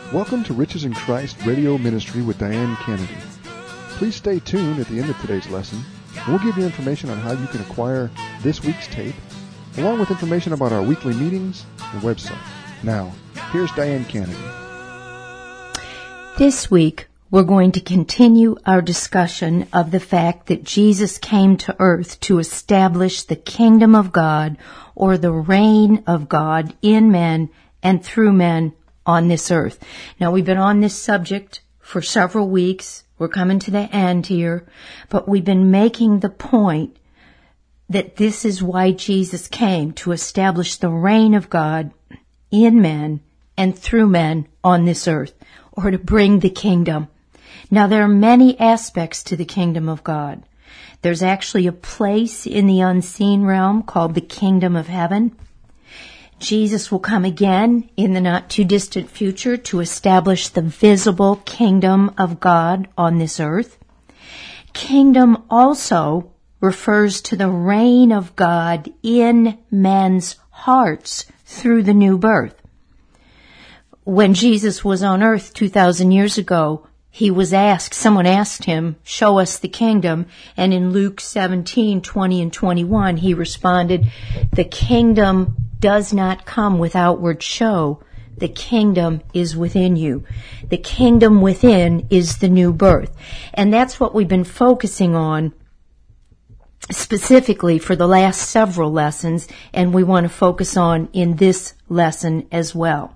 Welcome to Riches in Christ Radio Ministry with Diane Kennedy. Please stay tuned at the end of today's lesson. We'll give you information on how you can acquire this week's tape, along with information about our weekly meetings and website. Now, here's Diane Kennedy. This week, we're going to continue our discussion of the fact that Jesus came to earth to establish the kingdom of God, or the reign of God in men and through men on this earth. Now, we've been on this subject for several weeks. We're coming to the end here, but we've been making the point that this is why Jesus came, to establish the reign of God in men and through men on this earth, or to bring the kingdom. Now, there are many aspects to the kingdom of God. There's actually a place in the unseen realm called the kingdom of heaven. Jesus will come again in the not too distant future to establish the visible kingdom of God on this earth. Kingdom also refers to the reign of God in men's hearts through the new birth. When Jesus was on earth 2,000 years ago, someone asked him, show us the kingdom. And in Luke 17:20 and 21, he responded, the kingdom does not come with outward show. The kingdom is within you. The kingdom within is the new birth. And that's what we've been focusing on specifically for the last several lessons, and we want to focus on in this lesson as well.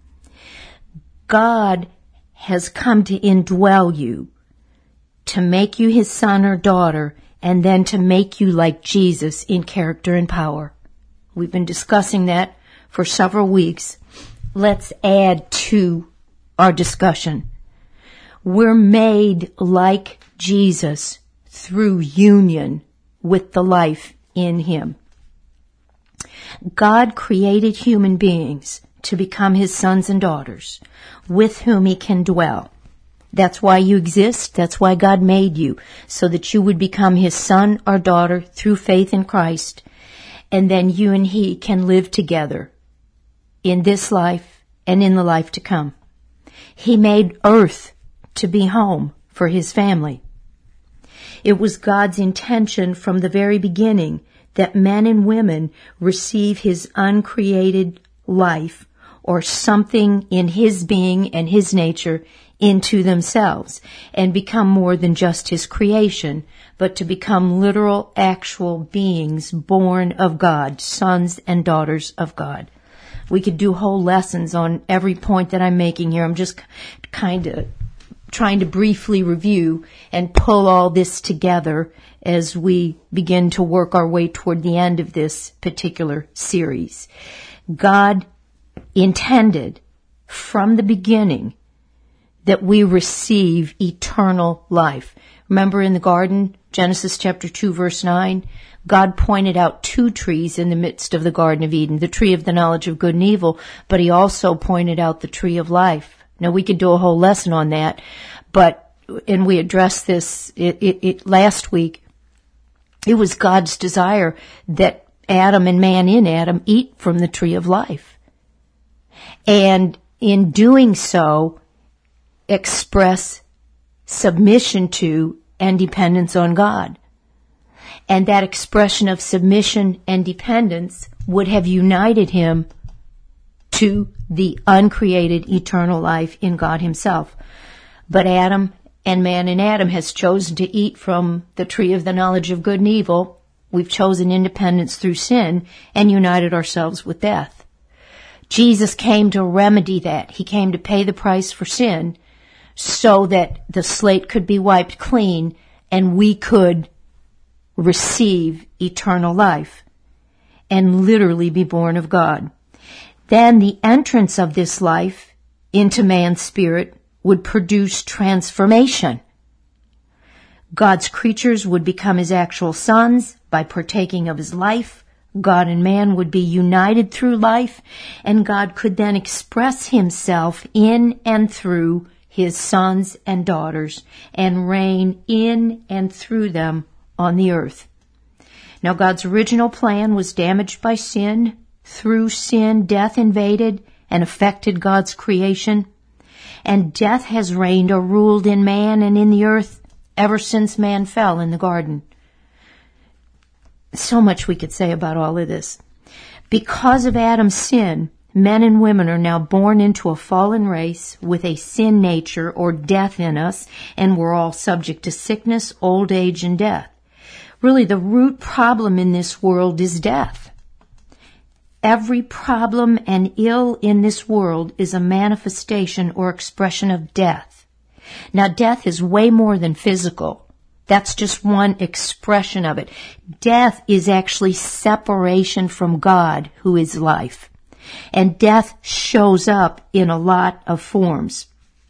God has come to indwell you, to make you his son or daughter, and then to make you like Jesus in character and power. We've been discussing that for several weeks. Let's add to our discussion. We're made like Jesus through union with the life in him. God created human beings to become his sons and daughters, with whom he can dwell. That's why you exist. That's why God made you, so that you would become his son or daughter through faith in Christ, and then you and he can live together in this life and in the life to come. He made earth to be home for his family. It was God's intention from the very beginning that men and women receive his uncreated life, or something in his being and his nature, into themselves and become more than just his creation, but to become literal, actual beings born of God, sons and daughters of God. We could do whole lessons on every point that I'm making here. I'm just kind of trying to briefly review and pull all this together as we begin to work our way toward the end of this particular series. God intended from the beginning that we receive eternal life. Remember in the garden, Genesis chapter 2, verse 9, God pointed out two trees in the midst of the Garden of Eden, the tree of the knowledge of good and evil, but he also pointed out the tree of life. Now, we could do a whole lesson on that, and we addressed this last week. It was God's desire that Adam and man in Adam eat from the tree of life. And in doing so, express submission to and dependence on God. And that expression of submission and dependence would have united him to the uncreated eternal life in God himself. But Adam and man in Adam has chosen to eat from the tree of the knowledge of good and evil. We've chosen independence through sin and united ourselves with death. Jesus came to remedy that. He came to pay the price for sin so that the slate could be wiped clean and we could receive eternal life and literally be born of God. Then the entrance of this life into man's spirit would produce transformation. God's creatures would become his actual sons by partaking of his life. God and man would be united through life, and God could then express himself in and through his sons and daughters and reign in and through them on the earth. Now, God's original plan was damaged by sin. Through sin, death invaded and affected God's creation. And death has reigned or ruled in man and in the earth ever since man fell in the garden. So much we could say about all of this. Because of Adam's sin, men and women are now born into a fallen race with a sin nature or death in us, and we're all subject to sickness, old age, and death. Really, the root problem in this world is death. Every problem and ill in this world is a manifestation or expression of death. Now, death is way more than physical. That's just one expression of it. Death is actually separation from God, who is life. And death shows up in a lot of forms.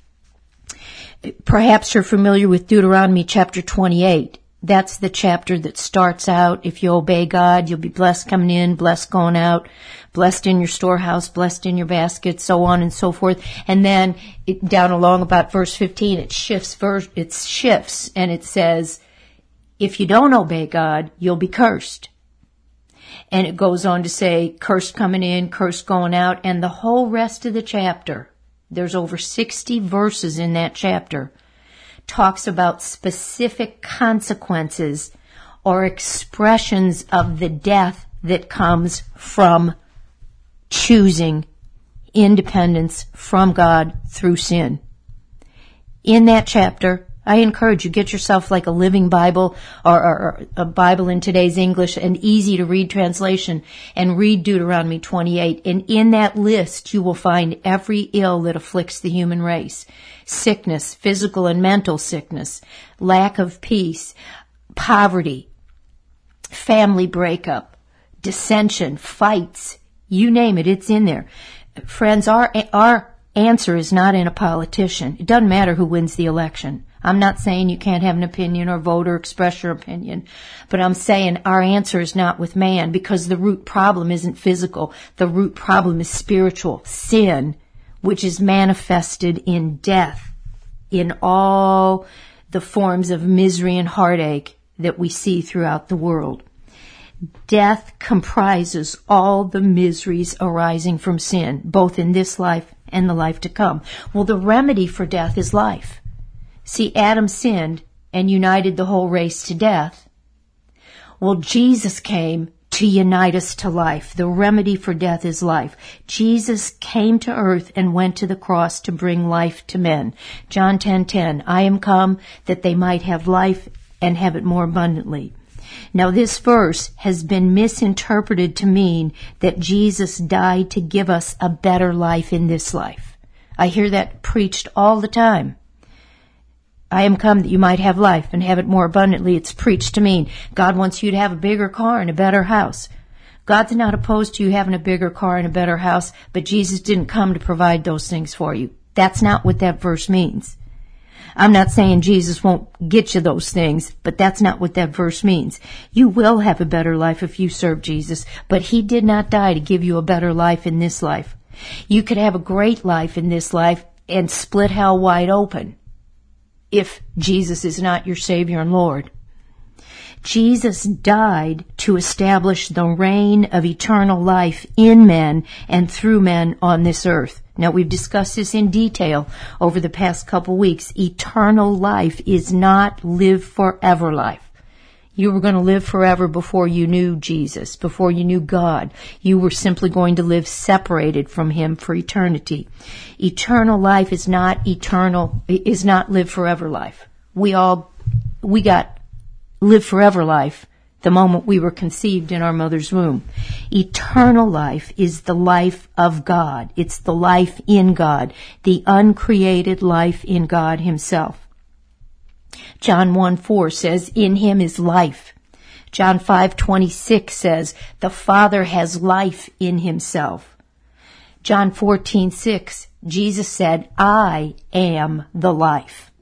Perhaps you're familiar with Deuteronomy chapter 28. That's the chapter that starts out, if you obey God, you'll be blessed coming in, blessed going out, blessed in your storehouse, blessed in your basket, so on and so forth. And then down along about verse 15, it shifts and it says, if you don't obey God, you'll be cursed. And it goes on to say, cursed coming in, cursed going out, and the whole rest of the chapter, there's over 60 verses in that chapter, talks about specific consequences or expressions of the death that comes from choosing independence from God through sin. In that chapter, I encourage you, get yourself like a living Bible or a Bible in today's English, an easy to read translation, and read Deuteronomy 28. And in that list, you will find every ill that afflicts the human race. Sickness, physical and mental sickness, lack of peace, poverty, family breakup, dissension, fights, you name it, it's in there. Friends, our answer is not in a politician. It doesn't matter who wins the election. I'm not saying you can't have an opinion or vote or express your opinion, but I'm saying our answer is not with man, because the root problem isn't physical. The root problem is spiritual, sin, which is manifested in death, in all the forms of misery and heartache that we see throughout the world. Death comprises all the miseries arising from sin, both in this life and the life to come. Well, the remedy for death is life. See, Adam sinned and united the whole race to death. Well, Jesus came to unite us to life. The remedy for death is life. Jesus came to earth and went to the cross to bring life to men. John 10:10, I am come that they might have life and have it more abundantly. Now, this verse has been misinterpreted to mean that Jesus died to give us a better life in this life. I hear that preached all the time. I am come that you might have life and have it more abundantly. It's preached to mean God wants you to have a bigger car and a better house. God's not opposed to you having a bigger car and a better house, but Jesus didn't come to provide those things for you. That's not what that verse means. I'm not saying Jesus won't get you those things, but that's not what that verse means. You will have a better life if you serve Jesus, but He did not die to give you a better life in this life. You could have a great life in this life and split hell wide open if Jesus is not your Savior and Lord. Jesus died to establish the reign of eternal life in men and through men on this earth. Now, we've discussed this in detail over the past couple weeks. Eternal life is not live forever life. You were going to live forever before you knew Jesus, before you knew God. You were simply going to live separated from Him for eternity. Eternal life is not live forever life. We got live forever life the moment we were conceived in our mother's womb. Eternal life is the life of God. It's the life in God, the uncreated life in God Himself. John 1:4 says, in Him is life. John 5:26 says, the Father has life in Himself. John 14:6, Jesus said, I am the life.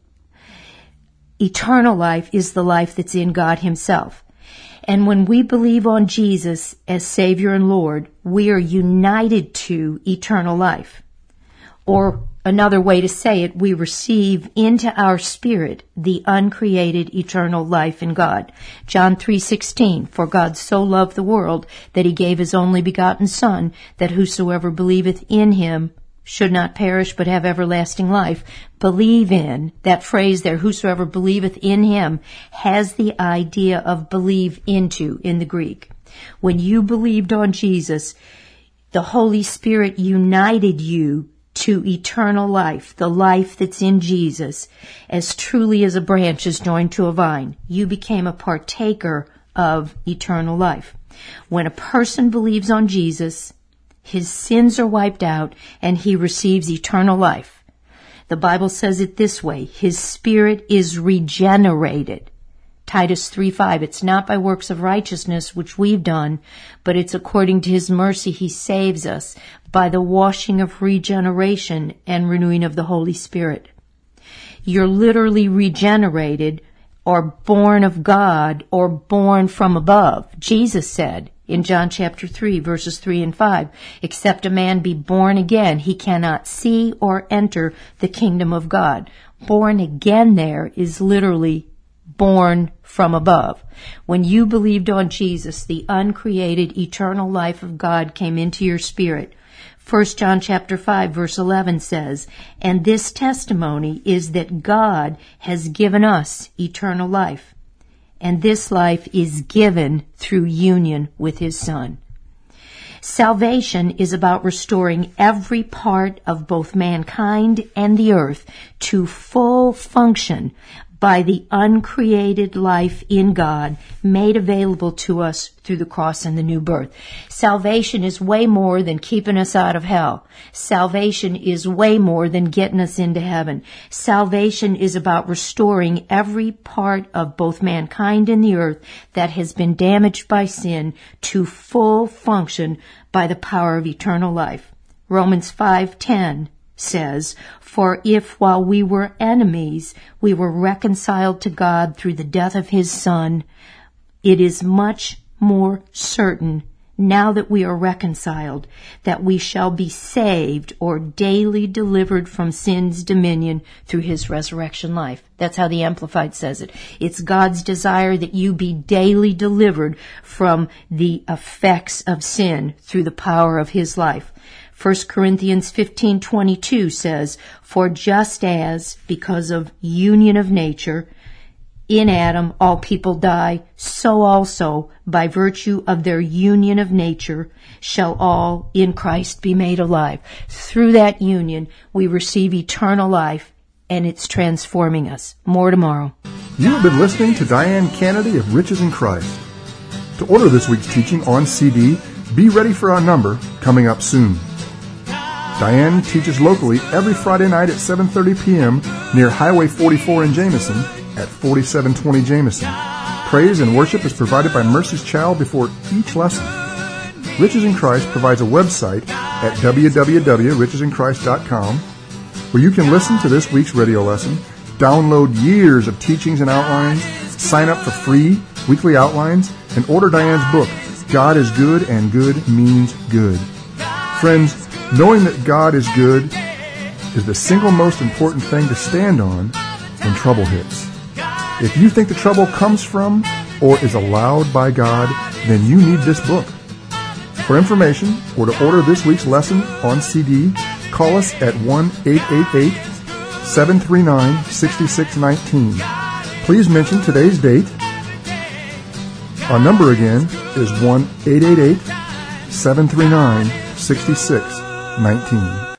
Eternal life is the life that's in God Himself. And when we believe on Jesus as Savior and Lord, we are united to eternal life. Or another way to say it, we receive into our spirit the uncreated eternal life in God. John 3:16, for God so loved the world that He gave His only begotten Son, that whosoever believeth in Him should not perish but have everlasting life. Believe in, that phrase there, whosoever believeth in him, has the idea of believe into in the Greek. When you believed on Jesus, the Holy Spirit united you to eternal life, the life that's in Jesus, as truly as a branch is joined to a vine. You became a partaker of eternal life. When a person believes on Jesus, his sins are wiped out and he receives eternal life. The Bible says it this way, his spirit is regenerated. Titus 3:5, it's not by works of righteousness which we've done, but it's according to his mercy he saves us by the washing of regeneration and renewing of the Holy Spirit. You're literally regenerated or born of God or born from above. Jesus said in John chapter 3, verses 3 and 5, except a man be born again, he cannot see or enter the kingdom of God. Born again there is literally born from above. When you believed on Jesus, the uncreated eternal life of God came into your spirit. 1 John chapter 5 verse 11 says, and this testimony is that God has given us eternal life, and this life is given through union with his Son. Salvation is about restoring every part of both mankind and the earth to full function by the uncreated life in God made available to us through the cross and the new birth. Salvation is way more than keeping us out of hell. Salvation is way more than getting us into heaven. Salvation is about restoring every part of both mankind and the earth that has been damaged by sin to full function by the power of eternal life. Romans 5:10 says, for if while we were enemies, we were reconciled to God through the death of his Son, it is much more certain, now that we are reconciled, that we shall be saved or daily delivered from sin's dominion through his resurrection life. That's how the Amplified says it. It's God's desire that you be daily delivered from the effects of sin through the power of his life. 1 Corinthians 15:22 says, for just as, because of union of nature, in Adam all people die, so also, by virtue of their union of nature, shall all in Christ be made alive. Through that union, we receive eternal life, and it's transforming us. More tomorrow. You have been listening to Diane Kennedy of Riches in Christ. To order this week's teaching on CD, be ready for our number coming up soon. Diane teaches locally every Friday night at 7:30 p.m. near Highway 44 in Jameson at 4720 Jameson. Praise and worship is provided by Mercy's Child before each lesson. Riches in Christ provides a website at www.richesinChrist.com where you can listen to this week's radio lesson, download years of teachings and outlines, sign up for free weekly outlines, and order Diane's book, God is Good and Good Means Good. Friends, knowing that God is good is the single most important thing to stand on when trouble hits. If you think the trouble comes from or is allowed by God, then you need this book. For information or to order this week's lesson on CD, call us at 1-888-739-6619. Please mention today's date. Our number again is 1-888-739-6619.